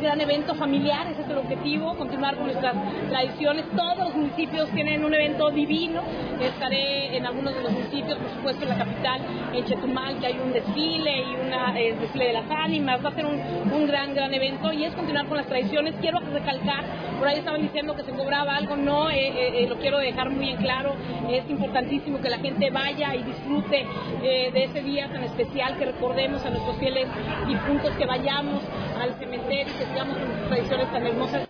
gran evento familiar, ese es el objetivo, continuar con nuestras tradiciones. Todos los municipios tienen un evento divino. Estaré en algunos de los municipios, por supuesto en la capital, en Chetumal, que hay un desfile y el desfile de las ánimas. Va a ser un gran evento y es continuar con las tradiciones. Quiero recalcar, por ahí estaban diciendo que se cobraba algo, no, lo quiero dejar muy en claro. Es importantísimo que la gente vaya y disfrute de ese día tan especial, que recordemos a nuestros fieles difuntos, que vayamos al cementerio y que sigamos con tradiciones tan hermosas.